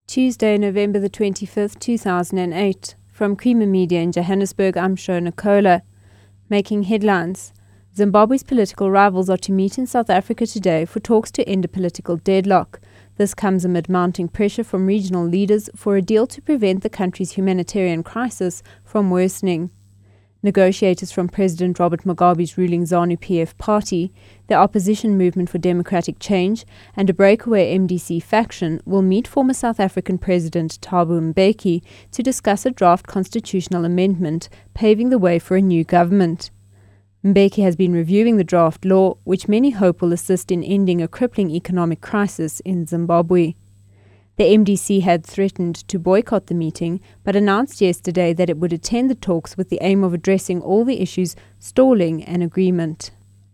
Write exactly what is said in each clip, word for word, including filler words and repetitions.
Tuesday, November the twenty-fifth, two thousand eight. From Creamer Media in Johannesburg, I'm Sho Nicola. Making headlines. Zimbabwe's political rivals are to meet in South Africa today for talks to end a political deadlock. This comes amid mounting pressure from regional leaders for a deal to prevent the country's humanitarian crisis from worsening. Negotiators from President Robert Mugabe's ruling ZANU-P F party, the opposition Movement for Democratic Change, and a breakaway M D C faction will meet former South African President Thabo Mbeki to discuss a draft constitutional amendment paving the way for a new government. Mbeki has been reviewing the draft law, which many hope will assist in ending a crippling economic crisis in Zimbabwe. The M D C had threatened to boycott the meeting, but announced yesterday that it would attend the talks with the aim of addressing all the issues stalling an agreement.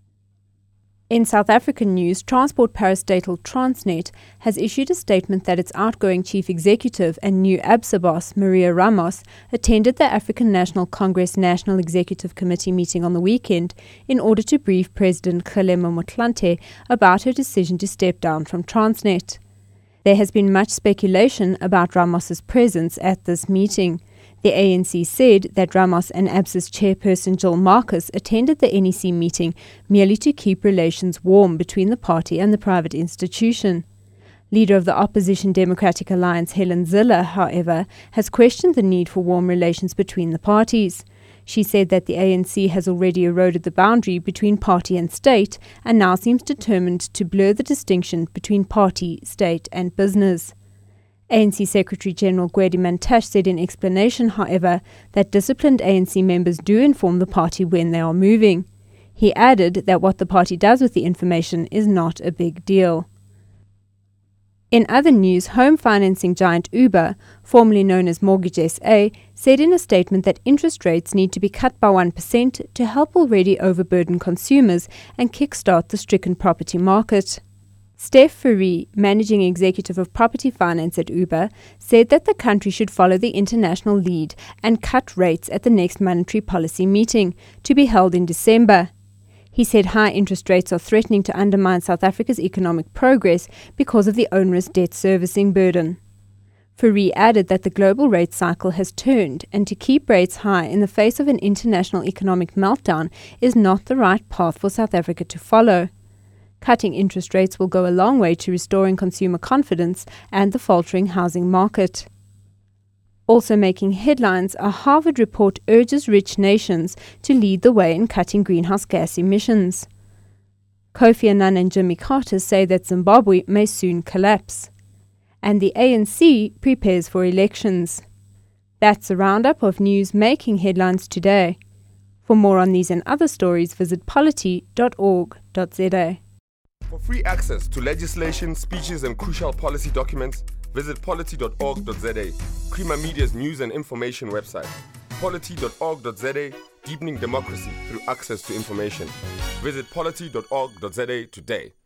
In South African news, transport parastatal Transnet has issued a statement that its outgoing chief executive and new ABSA boss, Maria Ramos, attended the African National Congress National Executive Committee meeting on the weekend in order to brief President Kgalema Motlanthe about her decision to step down from Transnet. There has been much speculation about Ramos's presence at this meeting. The A N C said that Ramos and ABSA's chairperson Jill Marcus attended the N E C meeting merely to keep relations warm between the party and the private institution. Leader of the opposition Democratic Alliance Helen Zille, however, has questioned the need for warm relations between the parties. She said that the A N C has already eroded the boundary between party and state and now seems determined to blur the distinction between party, state and business. A N C Secretary-General Gwede Mantashe said in explanation, however, that disciplined A N C members do inform the party when they are moving. He added that what the party does with the information is not a big deal. In other news, home financing giant Uber, formerly known as Mortgage S A, said in a statement that interest rates need to be cut by one percent to help already overburdened consumers and kickstart the stricken property market. Steph Fourie, managing executive of property finance at Uber, said that the country should follow the international lead and cut rates at the next monetary policy meeting, to be held in December. He said high interest rates are threatening to undermine South Africa's economic progress because of the onerous debt servicing burden. Fourie added that the global rate cycle has turned, and to keep rates high in the face of an international economic meltdown is not the right path for South Africa to follow. Cutting interest rates will go a long way to restoring consumer confidence and the faltering housing market. Also making headlines, a Harvard report urges rich nations to lead the way in cutting greenhouse gas emissions. Kofi Annan and Jimmy Carter say that Zimbabwe may soon collapse. And the A N C prepares for elections. That's a roundup of news making headlines today. For more on these and other stories, visit polity dot org dot z a. For free access to legislation, speeches and crucial policy documents, visit polity dot org dot z a, Creamer Media's news and information website. polity dot org dot z a, deepening democracy through access to information. Visit polity dot org dot z a today.